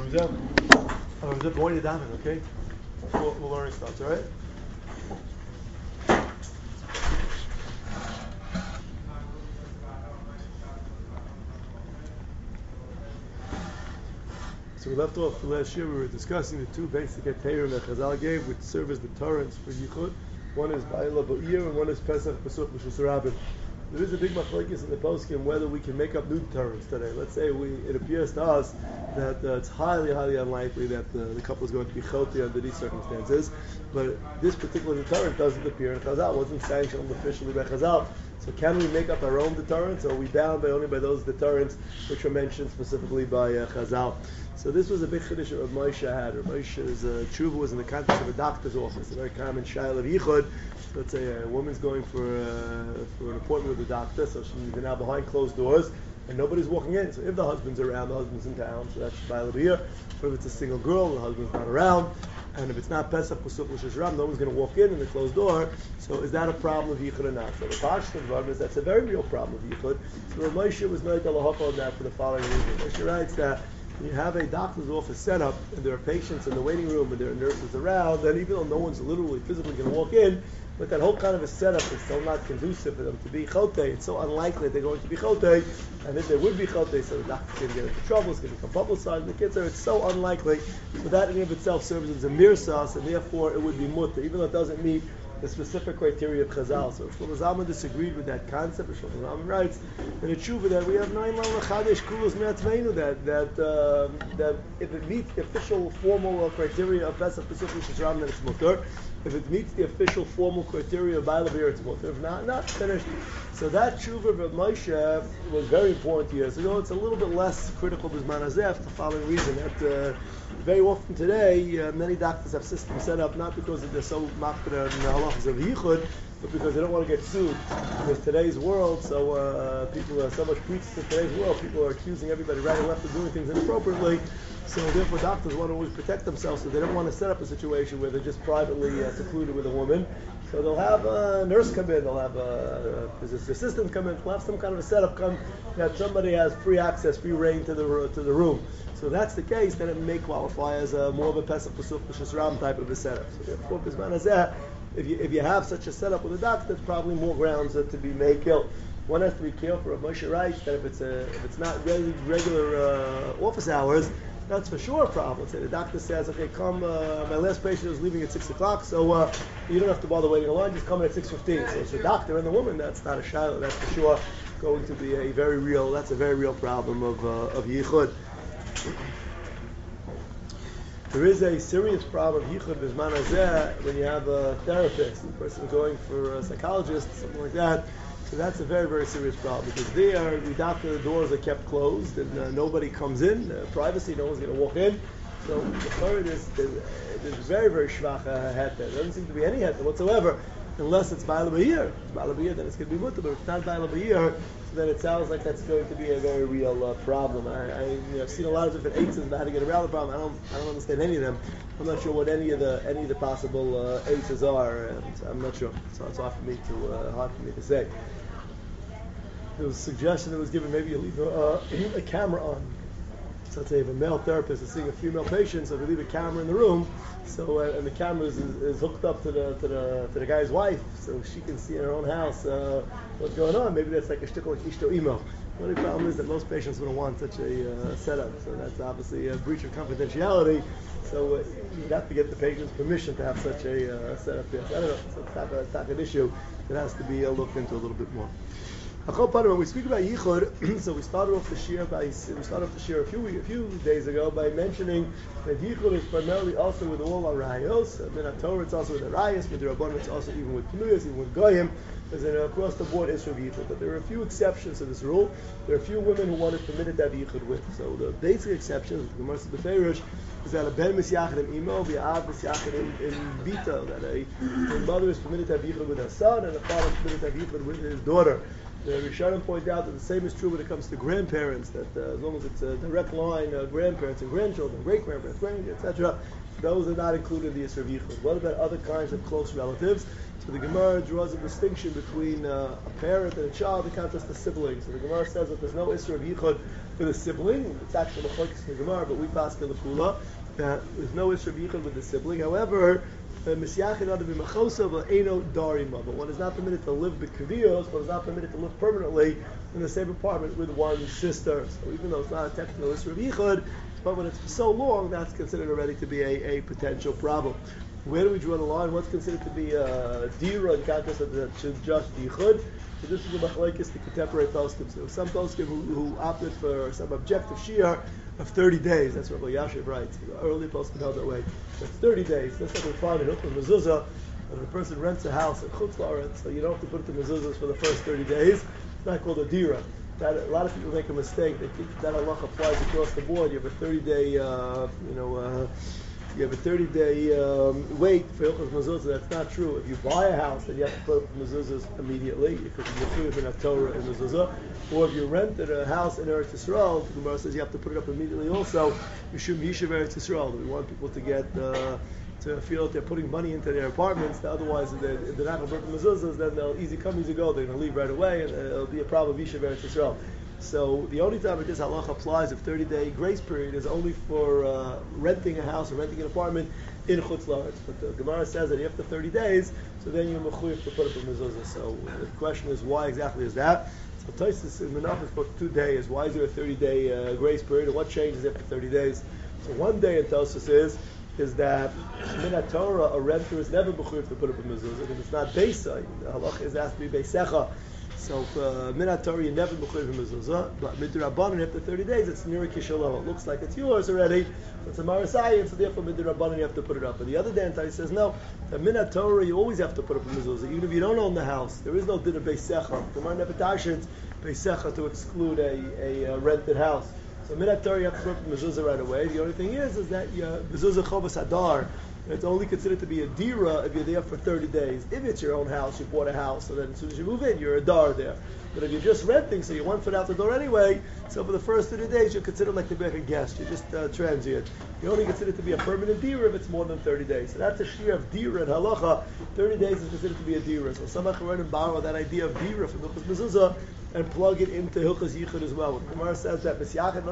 Born you down, okay? We'll learn stuff, all right? So we left off last year. We were discussing the two basic Ateirim that Chazal gave, which serve as deterrents for Yichud. One is Ba'ila Ba'ir and one is Pesach Pesach B'Shus Rabin. There is a big machlokes in the poskim whether we can make up new deterrents today. Let's say it appears to us that it's highly, highly unlikely that the couple is going to be choti under these circumstances. But this particular deterrent doesn't appear in Chazal. It wasn't sanctioned officially by Chazal. So can we make up our own deterrents, or are we bound only by those deterrents which are mentioned specifically by Chazal? So this was a big chiddush Rav Moshe had. Rav Moshe's tshuva was in the context of a doctor's office, a very common shayla of yichud. Let's say a woman's going for an appointment with the doctor, so she's now behind closed doors, and nobody's walking in. So if the husband's around, the husband's in town, so that's shayla b'yir. Or if it's a single girl, the husband's not around, and if it's not Pesach Pesach L'Shus Ram, no one's going to walk in the closed door. So is that a problem of yichud or not? So the pashto of is that's a very real problem of yichud. So Rav Moshe was not on that for the following reason. Moshe writes that you have a doctor's office set up, and there are patients in the waiting room, and there are nurses around, and even though no one's literally physically going to walk in, but that whole kind of a setup is still not conducive for them to be chotei. It's so unlikely they're going to be chotei, and if they would be chotei, so the doctor's going to get into trouble, it's going to become publicized, the kids are, it's so unlikely. So that in and of itself serves as a mirsas, and therefore it would be mutter, even though it doesn't meet the specific criteria of Chazal. So Shlomo Zalman disagreed with that concept. Shlomo Zalman writes in a tshuva that we have 9 Chadesh Kulos Me'atzmeinu that if it meets the official formal criteria of Pesach Pesach L'Shus Ram, then it's mutter. If it meets the official formal criteria of Ba'ila B'ir, it's mutter. If not finished. So that tshuva of Rav Moshe was very important years ago. It's a little bit less critical B'zman Hazeh for the following reason. That very often today, many doctors have systems set up not because they're so machpir in the halachas of yichud, but because they don't want to get sued. Because today's world, people are so much preached in today's world, people are accusing everybody right and left of doing things inappropriately. So therefore doctors want to always protect themselves, so they don't want to set up a situation where they're just privately secluded with a woman. So they'll have a nurse come in, they'll have a physician assistant come in, they'll have some kind of a setup come that somebody has free access, free reign to the room. So if that's the case, then it may qualify as more of a Pesach Pesach L'Shus Ram type of a setup. So therefore, B'zman Hazeh, if you have such a setup with a doctor, there's probably more grounds to be made kill. One has to be careful. Rav Moshe writes that if it's not regular office hours, that's for sure a problem. Say the doctor says, okay, come, my last patient is leaving at 6 o'clock, so you don't have to bother waiting in line, just come in at 6:15. So it's the doctor and the woman, that's not a shayla, that's for sure going to be a very real problem of yichud. There is a serious problem of yichud b'zman hazeh when you have a therapist, a person going for a psychologist, something like that. So that's a very, very serious problem because the doctor doors are kept closed and nobody comes in. Privacy, no one's going to walk in. So the third is there's very, very shvach heter. There doesn't seem to be any heter whatsoever, unless it's Ba'ila B'ir. If it's Ba'ila B'ir, then it's going to be mutter. But if it's not Ba'ila B'ir, so then it sounds like that's going to be a very real problem. I've seen a lot of different answers about how to get around the problem. I don't understand any of them. I'm not sure what any of the possible answers are, and I'm not sure. So it's hard for me to say. There was a suggestion that was given, maybe you leave a camera on. So let's say if a male therapist is seeing a female patient, so if you leave a camera in the room, so and the camera is hooked up to the guy's wife, so she can see in her own house what's going on. Maybe that's like a shtickle like ishto email. The only problem is that most patients wouldn't want such a setup, so that's obviously a breach of confidentiality. So you'd have to get the patient's permission to have such a setup. Yes, I don't know. So it's not an issue that has to be looked into a little bit more. When we speak about yichud, so we started off the shir a few days ago by mentioning that yichud is primarily also with all our rayos. And then at Torah it's also with the rayos, with the Rabbanon it's also even with Pnuyos, even with Goyim. There's an across the board issue of yichud, but there are a few exceptions to this rule. There are a few women who want it permitted to have yichud with. So the basic exceptions, the Gemara says the Feirush, is that a ben misyachid in imo, v'av misyachid in bita, that a mother is permitted to have yichud with her son, and a father is permitted to have yichud with his daughter. The Rishonim point out that the same is true when it comes to grandparents, that as long as it's a direct line, grandparents and grandchildren, great-grandparents, etc., those are not included in the Yisr of Yichud. What about other kinds of close relatives? So the Gemara draws a distinction between a parent and a child, in contrast to siblings. So the Gemara says that there's no Yisr of Yichud with a sibling. It's actually the Chokes in the Gemara, but we pass the Kula. There's no Isra Yichud with the sibling. However, Misyachin ought to be Mechosa, but Eino Darima. But one is not permitted to live B'Kaviyos, one is not permitted to live permanently in the same apartment with one sister. So even though it's not a technical Isra Yichud, but when it's for so long, that's considered already to be a potential problem. Where do we draw the line? What's considered to be a dira in context of the just yichud? So this is the machlekes, the contemporary poskim. So some poskim who opted for some objective shiur of 30 days. That's what Rabbi Yashiv writes. The early poskim held that way. That's 30 days. That's like we find in Hilchot Mezuzah. When a person rents a house in Chutz La'aretz, so you don't have to put it to mezuzahs for the first 30 days. It's not called a dira. That, a lot of people make a mistake. They think that Allah applies across the board. You have a 30-day, you have a 30-day wait for Hilchos Mezuzah. That's not true. If you buy a house, then you have to put up mezuzahs immediately because you're in a Torah and mezuzah. Or if you rented a house in Eretz Yisrael, the Gemara says you have to put it up immediately. Also, Mishum Yishuv Eretz Yisrael. We want people to get to feel that they're putting money into their apartments. Otherwise, if they're not going to put mezuzahs, then they'll easy come, easy go. They're going to leave right away, and it'll be a problem. Yishuv Eretz Yisrael. So the only time this halacha applies of 30-day grace period is only for renting a house or renting an apartment in Chutz La'aretz. But the Gemara says that after 30 days, so then you're mechuyev to put up a mezuzah. So the question is, why exactly is that? So Tosfos in Menachos spoke 2 days. Why is there a 30-day grace period, and what changes after 30 days? So 1 day in Tosfos is that min Torah a renter is never mechuyev to put up a mezuzah because it's not beisai. The halacha is asked to be beisecha. So min Torah you never mechuyev mezuzah, but midrabanan after 30 days it's nira kishalo. It looks like it's yours already. So it's a marasai, so therefore midrabanan you have to put it up. And the other day he says no. The min Torah you always have to put up a mezuzah, even if you don't own the house. There is no din of beisecha. The Gemara never dashes beisecha to exclude a rented house. So min Torah you have to put up a mezuzah right away. The only thing is that mezuzah chovas hadar. It's only considered to be a dira if you're there for 30 days. If it's your own house, you bought a house, so then as soon as you move in, you're a dar there. But if you're just renting, so you one foot out the door anyway, so for the first 30 days, you're considered like to be like a guest. You're just transient. You're only considered to be a permanent dira if it's more than 30 days. So that's a shear of dira in halacha. 30 days is considered to be a dira. So some acharonim borrow that idea of dira from Hilchos Mezuzah and plug it into Hilchos Yichud as well. When the Gemara says that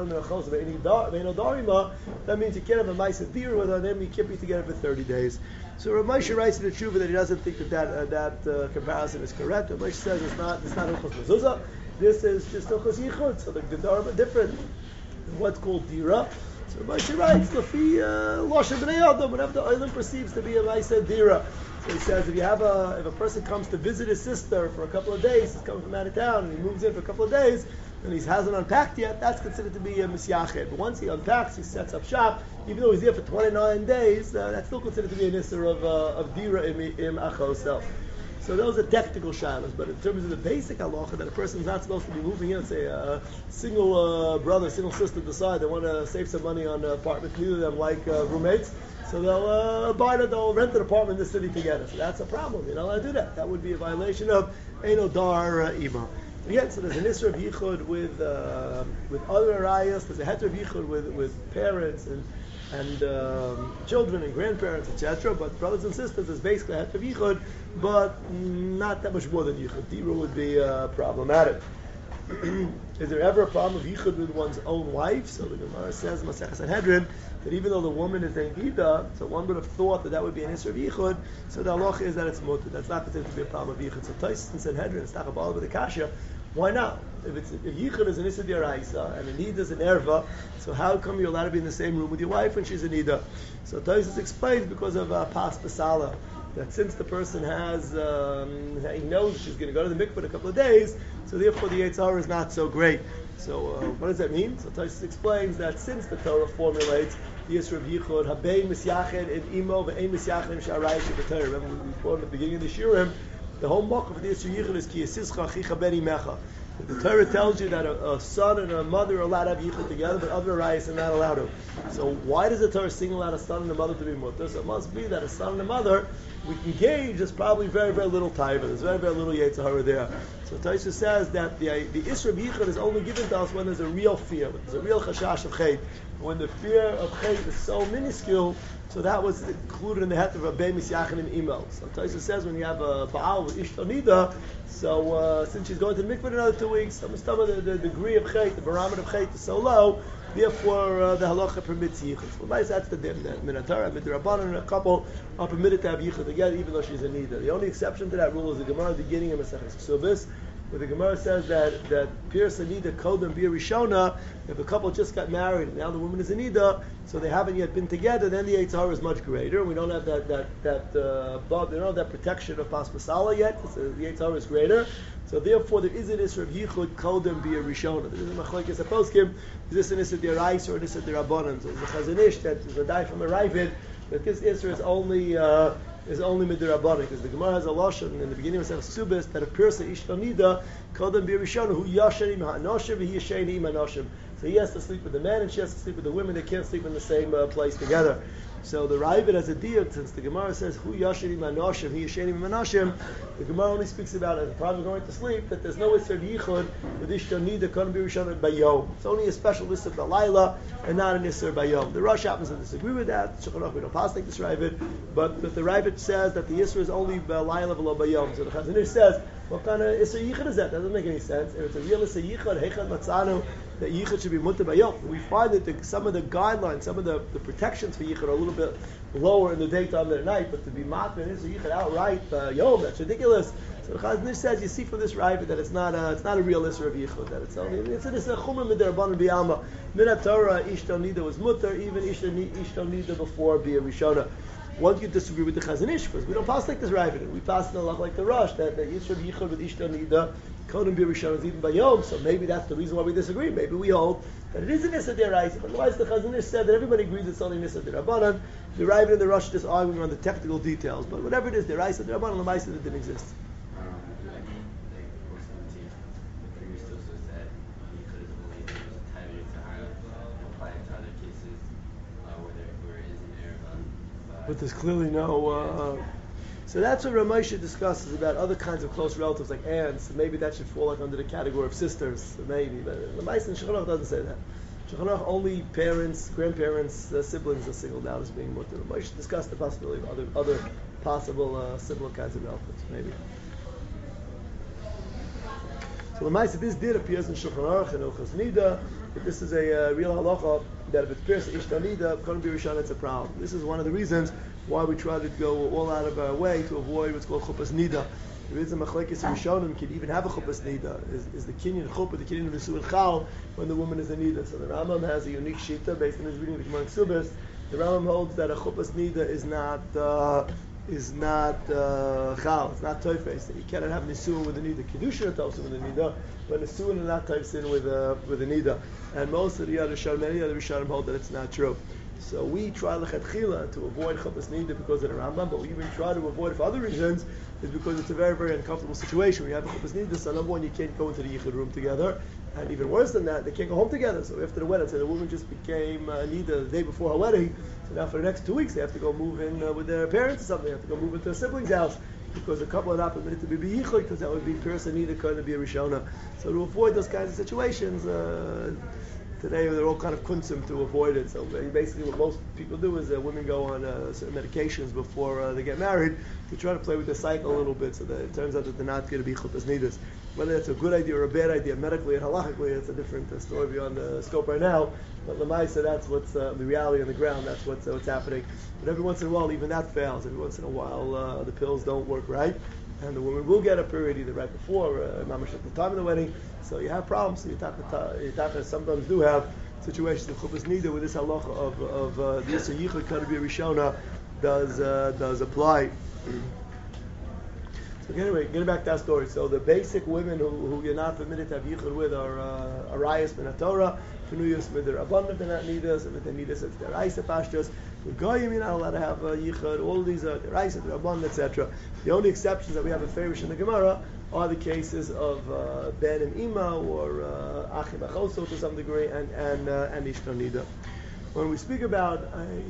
that means you can't have a ma'aseh dira with them, you can't be together for 30 days. So Rav Moshe writes in the Tshuva that he doesn't think that comparison is correct. Rav Moshe says it's not Hilchos Mezuzah. This is just Hilchos Yichud. So the Gedarim are different. What's called dira? So Rav Moshe writes Lafi Loshen Bnei Adam, whenever the Olam perceives to be a ma'aseh dira. So he says if a person comes to visit his sister for a couple of days, he's coming from out of town and he moves in for a couple of days and he hasn't unpacked yet, that's considered to be a misyached. But once he unpacks, he sets up shop, even though he's there for 29 days, that's still considered to be an isser of dira im achal self. So those are technical shadows, but in terms of the basic halacha that a person is not supposed to be moving in, say a single brother, single sister decide they want to save some money on apartments, neither of them like roommates, so they'll rent an apartment in the city together. So that's a problem. You're not allowed to do that. That would be a violation of Eino Dar Ima. Again, so there's an Isra of Yichud with other arayos. There's a Heter of Yichud with parents and children and grandparents, etc. But brothers and sisters is basically a Heter of Yichud, but not that much more than Yichud. Dira would be problematic. Is there ever a problem of Yichud with one's own wife? So the Gemara says, Masechah Sanhedrin, that even though the woman is a Nida, so one would have thought that would be an Isra of Yichud, so the halacha is that it's mutter. That's not considered to be a problem of Yichud. So Tosfos in Sanhedrin, it's Tachabal with the Kasha. Why not? If Yichud is an Isra D'Oraisa and a Nida is an Erva, so how come you're allowed to be in the same room with your wife when she's a Nida? So Tosfos explains because of Pas Pasala, that since the person he knows she's going to go to the mikveh in a couple of days, so therefore the Yetzer Hara is not so great. So what does that mean? So Tosfos explains that since the Torah formulates the Yisra of Yichud, Habein Misyached in Imo, Ve'ein Misyached in Sha'arayis B'Torah. Remember we quoted at the beginning of the Shiurim, the whole mock of the Yisra Yichud is Ki Yisischa Achicha Ben Imecha. The Torah tells you that a son and a mother are allowed to have yichud together, but other arayos are not allowed to. So why does the Torah single out a son and a mother to be mutter? So it must be that a son and a mother, we can gauge there's probably very, very little taiva. There's very, very little Yetzer Hara there. So Tosfos says that the Isra of Yichud is only given to us when there's a real fear, when there's a real chashash of chet, When the fear of chet is so minuscule, so that was included in the heter of a bemis yachanim imo. So Taisa says when you have a baal with ishtonida, so since she's going to the mikveh in another 2 weeks, the degree of chet, the barometer of chet is so low, therefore the halacha permits yichud. Well, that's the din. Minatara, midrabanan, and a couple are permitted to have yichud together even though she's a nida. The only exception to that rule is the Gemara at the beginning of Maseches Ksubis, where the Gemara says that Pierce and Nida Kodem Bir Rishona, if a couple just got married and now the woman is a Nida, so they haven't yet been together, then the Eitzahara is much greater. We don't have that we don't have that protection of Pas Masala yet, so the Eitzahara is greater. So therefore there is an Isra of Yichud Kodem Bir Rishona. There is a Machlokes HaPoskim, is this an Isra D'Oraisa or an Isra D'Rabbanan? So there's a Chazon Ish that is a die from a Ravid, that this Isra is only midirabbanan, because the Gemara has a lashon in the beginning of Subis that a person ishtonida kodem birishonu who yashenim ha'anoshim he yashenim ha'anoshim. So he has to sleep with the men and she has to sleep with the women. They can't sleep in the same place together. So the Ravid has a deal, since the Gemara says who yashenim ha'anoshim he yashenim ha'anoshim. The Gemara only speaks about it. The problem going to sleep that there's no isser yichud with ishtonida kodem birishonu bayom. It's only a special list of the Laila and not an isser bayom. The Rosh happens to disagree with that. Shulchan Aruch we don't pass like this Ravid, but the Ravid says that the isser is only Laila v'lo bayom. So the Chazon Ish says, what kind of isser yichud is that? That doesn't make any sense. If it's a real isser yichud, heichad matzanu, that yichud should be mutter bayom. We find that some of the guidelines, some of the protections for yichud are a little bit lower in the daytime than at night, but to be matter and isser yichud outright, yom, that's ridiculous. So the Chazon Ish says, you see from this Ravid that it's not a real isser of yichud, that it's a chumra midrabanan b'alma. Minat Torah, ishton nida was mutter, even ishton nida before b'ya rishona. Once you disagree with the Chazon Ish, because we don't pass like this Ravid, we pass in a lot like the Rosh, that Yisrael Yichud with Ishton Nida, Kodem Bir Rishon is even by Yom, so maybe that's the reason why we disagree. Maybe we hold that it is an Issa Deraisa, but otherwise the Chazon Ish said that everybody agrees it's only an Issa Derabanan. The Ravid and the Rosh just arguing on the technical details, but whatever it is, Deraisa Derabanan, Lamaisa, it didn't exist. But there's clearly no. So that's what Ramosha discusses about other kinds of close relatives like aunts. Maybe that should fall like under the category of sisters. Maybe, but the Ma'asen Shulchan Aruch doesn't say that. Shulchan Aruch only parents, grandparents, siblings are singled out as being mutter. Ramosha discussed the possibility of other possible similar kinds of relatives. Maybe. So the Ma'asen, this did appears in Shulchan Aruch and Ilchos Nida. But this is a real halacha that if it's pierced ishta nida, couldn't be rishon, it's a problem. This is one of the reasons why we try to go all out of our way to avoid what's called chuppas nida. There is a machlekes rishonim can even have a chuppas nida. Is the kinyan chuppah, the kinyan of Nisuin Chal, when the woman is a nida. So the Rambam has a unique shita based on his reading of the Gemara Ksubis. The Rambam holds that a chuppas nida is not chal, it's not toifes. You cannot have nisuin with a nida. Kedushin also with a nida, but nisuin is not toifes with a nida. And most of the other Rishonim, many other Rishonim hold that it's not true. So we try lechatchila to avoid chuppas nida because of the Rambam, but we even try to avoid it for other reasons, is because it's a very, very uncomfortable situation. When you have a chuppas nida, so number one, you can't go into the yichud room together, and even worse than that, they can't go home together. So after the wedding, so the woman just became nida the day before her wedding, so now for the next 2 weeks they have to go move in with their parents or something, they have to go move into their siblings' house, because a couple are not permitted to be yichud, because that would be person nida couldn't be a rishona. So to avoid those kinds of situations, today they're all kind of kunsim to avoid it. So basically what most people do is women go on certain medications before they get married to try to play with the cycle a little bit, so that it turns out that they're not going to be chuppas nidas. Whether that's a good idea or a bad idea medically and halachically, it's a different story beyond the scope right now. But Lamaisa, that's what's the reality on the ground, that's what's happening. But every once in a while, even that fails. Every once in a while, the pills don't work right, and the woman will get a period either right before, mamash at the time of the wedding. So you have problems. So you sometimes do have situations of chuppas nida where this halacha of the Yisra Yichud Kadeh B'ya Rishona does apply. So anyway, getting back to that story. So the basic women who you're not permitted to have yichud with are arayas min Torah, fenuyos with their abundant, they're not nidas, and if they nidas, it's their aisa pashtas. With goyim, you're not allowed to have yichud. All of these are their aisa, their abundant, etc. The only exceptions that we have in Farish in the Gemara are the cases of ben and ima or achim achoso to some degree, and ishton nida. When we speak about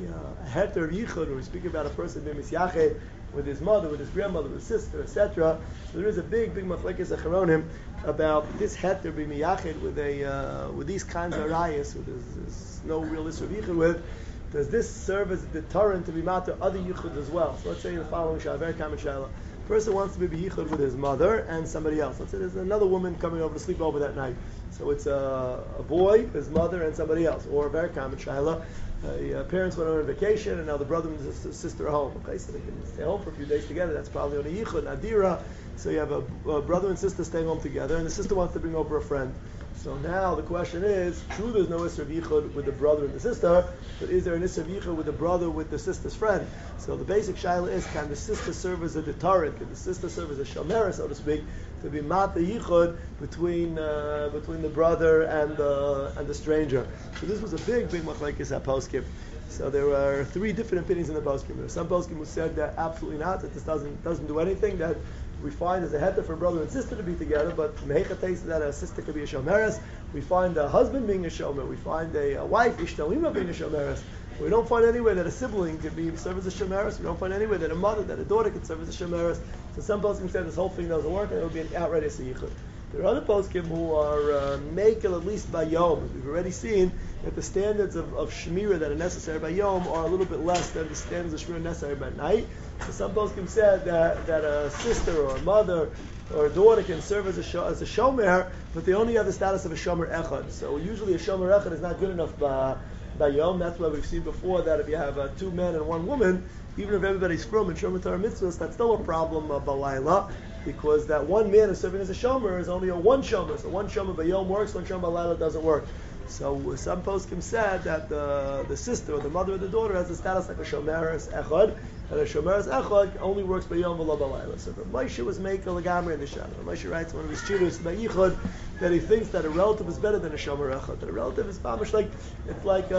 a heter yichud, when we speak about a person being misyached with his mother, with his grandmother, with his sister, etc., so there is a big machlekes acharonim about this heter being miyached with these kinds of rayas, who there's no real issue of yichud with. Does this serve as a deterrent to be matter other yichud as well? So let's say the following shayla, very common shayla. Person wants to be yichud with his mother and somebody else. Let's say there's another woman coming over to sleep over that night. So it's a boy, his mother, and somebody else. Or a very common shayla. Parents went on vacation and now the brother and the sister are home. Okay, so they can stay home for a few days together. That's probably on a yichud, nadira. So you have a brother and sister staying home together, and the sister wants to bring over a friend. So now the question is, true there's no Isser of Yichud with the brother and the sister, but is there an Isser of Yichud with the brother with the sister's friend? So the basic shaila is, can the sister serve as a deterrent? Can the sister serve as a shamera, so to speak, to be mat the Yichud between the brother and the stranger? So this was a big machlekes at poskim. So there are three different opinions in the poskim. There are some poskim who said that absolutely not, that this doesn't do anything, that we find as a heter for brother and sister to be together, but mehecha takes that a sister could be a shomeres. We find a husband being a shomer. We find a wife, ishtalima, being a shomeres. We don't find anywhere that a sibling could serve as a shomeres. We don't find anywhere that a mother, that a daughter could serve as a shomeres. So some poskim said this whole thing doesn't work, and it would be an outright yichud. There are other poskim who are makel at least by yom. We've already seen that the standards of shmira that are necessary by yom are a little bit less than the standards of shmira necessary by night. So some poskim said that a sister or a mother or a daughter can serve as a shomer, but they only have the status of a shomer echad. So usually a shomer echad is not good enough by yom. That's why we've seen before that if you have two men and one woman, even if everybody's from and shomer Torah mitzvahs, that's still a problem balayla, because that one man is serving as a shomer is only a one shomer. So one shomer by yom works, one shomer balayla doesn't work. So some poskim said that the sister or the mother or the daughter has a status like a shomeres echad, and a shomeres echad only works by yom v'lo balayla. So Moshe was making legamri in the shadow. Moshe writes in one of his chidus by yichud that he thinks that a relative is better than a shomer echad. That a relative is mamish like it's like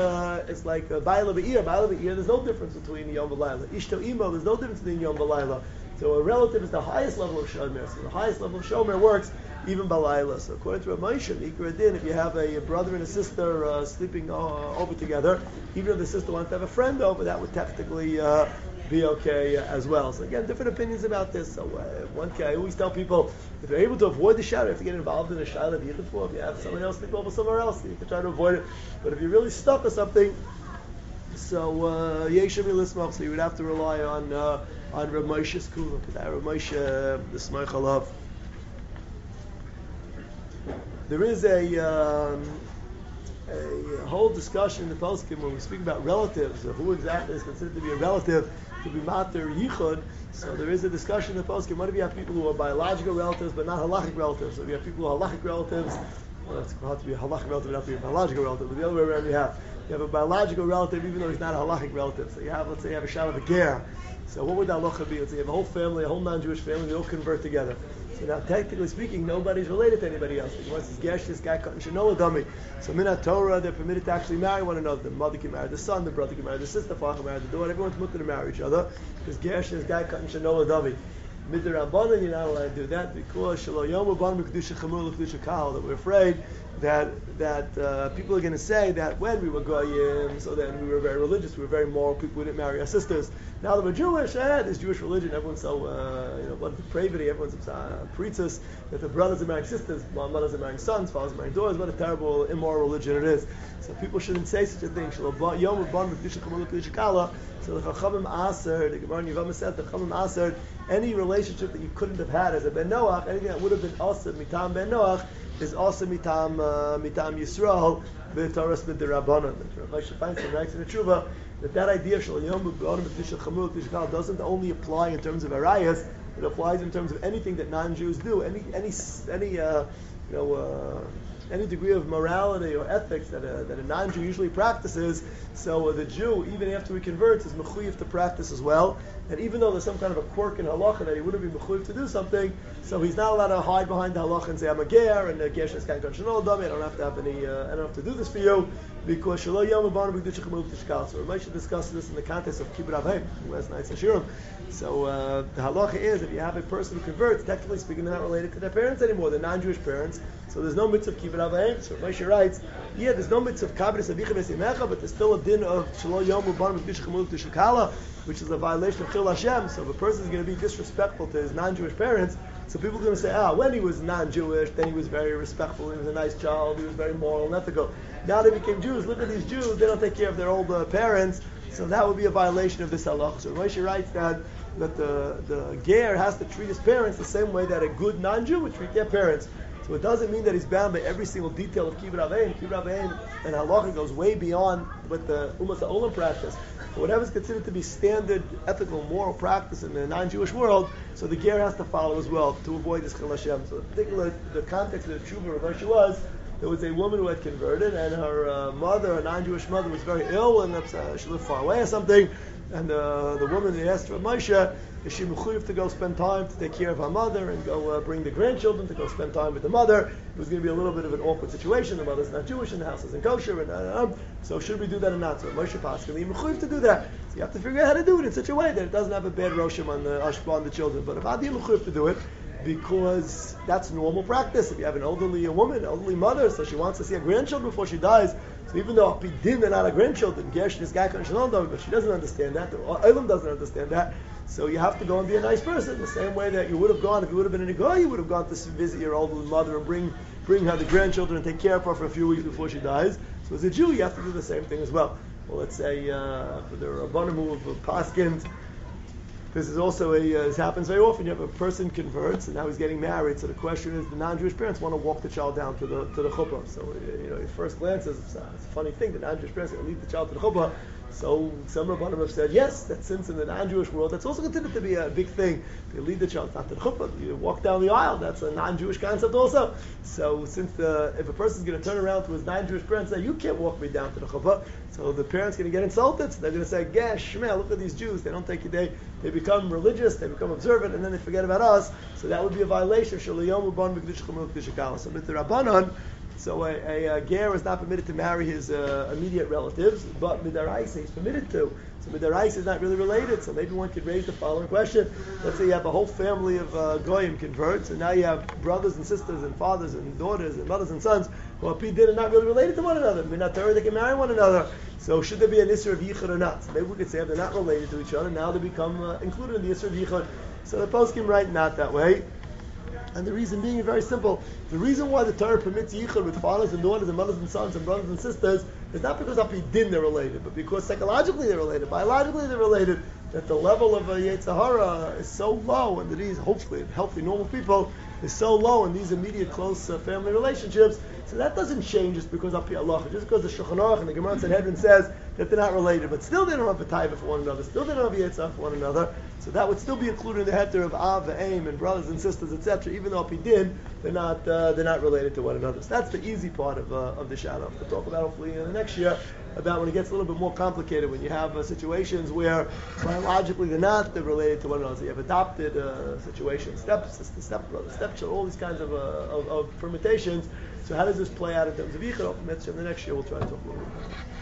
a bayla be'ir. Bayla be'ir. There's no difference between yom v'layla. Ishto imo. There's no difference between yom v'layla. So a relative is the highest level of shomer. So the highest level of shomer works even balayla. So according to Rav Moshe, Ikra Din, if you have a brother and a sister sleeping over together, even if the sister wants to have a friend over, that would technically be okay as well. So again, different opinions about this. So I always tell people, if you're able to avoid the shadow, you have to get involved in the shadow of Yichud for. If you have someone else sleep over somewhere else, you can try to avoid it. But if you're really stuck or something, so Yeshem Yilismach, so you would have to rely on Rav Moshe's kula. Rav Moshe, the Smach Alav. There is a whole discussion in the poskim when we speak about relatives, of who exactly is considered to be a relative, to be mater yichud. So there is a discussion in the poskim. What if you have people who are biological relatives but not halachic relatives? So if you have people who are halachic relatives, well, it's hard to be a halachic relative, not to be a biological relative. But the other way around, you have a biological relative even though he's not a halachic relative. So you have, let's say, you have a shal of a ger. So what would that halacha be? Let's say you have a whole family, a whole non-Jewish family, they all convert together. So now, technically speaking, nobody's related to anybody else. Once this gesh, this guy cut and shenola dummy. So minat Torah, they're permitted to actually marry one another. The mother can marry the son, the brother can marry the sister, father can marry the daughter. Everyone's mutter to marry each other. Because gesh, this guy cut and shenola dummy. Midrabanan, you're not allowed to do that because shelo ban b'kedusha chamur l'kedusha kal. That we're afraid that people are going to say that when we were goyim, so then we were very religious, we were very moral people, we didn't marry our sisters. Now that we're Jewish, this Jewish religion, everyone's so what depravity, everyone's preaches that the brothers are marrying sisters, mothers are marrying sons, fathers are marrying daughters. What a terrible, immoral religion it is. So people shouldn't say such a thing. So the Chachamim Aser, the Gemara in Yevamah said, the Chachamim Aser, any relationship that you couldn't have had as a Ben Noach, anything that would have been Aser mitam Ben Noach, is also mitam Yisrael b'Toras b'Derabanan. Rav Moshe Feinstein writes in the Tshuva that idea of Shel Yom B'Orim B'Kedusha Chamur Kedusha Kal doesn't only apply in terms of arayas, it applies in terms of anything that non-Jews do, any degree of morality or ethics that a non-Jew usually practices. So the Jew, even after he converts, is mechuyev to practice as well. And even though there's some kind of a quirk in halacha that he wouldn't be mechuyev to do something, so he's not allowed to hide behind the halacha and say I'm a ger and a ger sheskan konshanol dami. I don't have to have any. I don't have to do this for you because shelo yom abanu b'kedusha chamur b'tishkal. So Rav Moshe discussed this in the context of kibbut avim last night's Hashirim. So the halacha is if you have a person who converts, technically speaking, they're not related to their parents anymore. They're non-Jewish parents. So there's no mitzvah of kibbutz avayim. So Moshe writes, yeah, there's no mitzvah of kabris avicha v'simecha, but there's still a din of shelo yomu ban v'kdish chamul v'kdish kala, which is a violation of Chil Hashem. So if a person is going to be disrespectful to his non-Jewish parents, so people are going to say, when he was non-Jewish, then he was very respectful, he was a nice child, he was very moral and ethical. Now they became Jews, look at these Jews, they don't take care of their older parents, so that would be a violation of this halach. So Moshe writes that the ger has to treat his parents the same way that a good non-Jew would treat their parents. So it doesn't mean that he's bound by every single detail of kibbutz avayim. Kibbutz avayim and halacha goes way beyond what the Umas HaOlam practice. So whatever is considered to be standard ethical moral practice in the non-Jewish world, so the ger has to follow as well to avoid this Chil Hashem. So in particular, the context of the tshuva of Moshe was, there was a woman who had converted, and her mother, a non-Jewish mother, was very ill, and she lived far away or something. And the woman asked for Moshe, is she mechuyev to go spend time to take care of her mother and go bring the grandchildren to go spend time with the mother? It was going to be a little bit of an awkward situation. The mother's not Jewish, and the house isn't kosher, and so should we do that or not? So Moshe Paskin, you're mechuyev to do that. So you have to figure out how to do it in such a way that it doesn't have a bad roshim on the ashpa on the children. But if Adi mechuyev to do it, because that's normal practice. If you have an elderly woman, elderly mother, so she wants to see her grandchildren before she dies, so even though Pidin they're not her grandchildren, Gersh this guy but she doesn't understand that, the Olam doesn't understand that, so you have to go and be a nice person, the same way that you would have gone, if you would have been in a guy, you would have gone to visit your elderly mother and bring her the grandchildren and take care of her for a few weeks before she dies. So as a Jew, you have to do the same thing as well. Well, let's say for the Rabbanim who have Paskins, this is also this happens very often. You have a person converts and now he's getting married. So the question is, the non-Jewish parents want to walk the child down to the chuppah. So at first glance, it's a funny thing. The non-Jewish parents are going to lead the child to the chuppah. So some Rabbanim have said, yes, that since in the non-Jewish world, that's also considered to be a big thing. They lead the child not to the chuppah. You walk down the aisle. That's a non-Jewish concept also. So since if a person is going to turn around to his non-Jewish parents and say, you can't walk me down to the chuppah, so the parents are going to get insulted. So they're going to say, gosh, Shmuel, look at these Jews. They don't take you. They become religious, they become observant, and then they forget about us. So that would be a violation of Shalayom Uban B'Kedish Chamul B'Kedish Kala. So with the Rabbanon, so a ger is not permitted to marry his immediate relatives, but midaraisa he's permitted to. So midaraisa is not really related. So maybe one could raise the following question: let's say you have a whole family of goyim converts, and now you have brothers and sisters and fathers and daughters and mothers and sons who are pidin not really related to one another. Minatorah, they can marry one another. So should there be an isser of yichud or not? So maybe we could say if they're not related to each other, now they become included in the isser of yichud. So the poskim write not that way. And the reason being very simple. The reason why the Torah permits yichud with fathers and daughters and mothers and sons and brothers and sisters is not because of din they're related, but because psychologically they're related, biologically they're related, that the level of Yetzer Hara is so low, and that these, hopefully, healthy, normal people, is so low in these immediate, close family relationships. So that doesn't change just because of Allah, just because the Shulchan Aruch and the Gemara Sanhedrin says that they're not related, but still they don't have a taiva for one another, still they don't have Yetzer Hara for one another. So that would still be included in the heter of Av, Aim, and brothers and sisters, etc. Even though Pidin, they're not related to one another. So that's the easy part of the shadow. To talk about hopefully in the next year about when it gets a little bit more complicated, when you have situations where biologically they're related to one another. So you have adopted situations, stepsister, stepbrother, stepchild, all these kinds of permutations. So how does this play out in terms of yichud? In the next year we'll try to talk a little bit.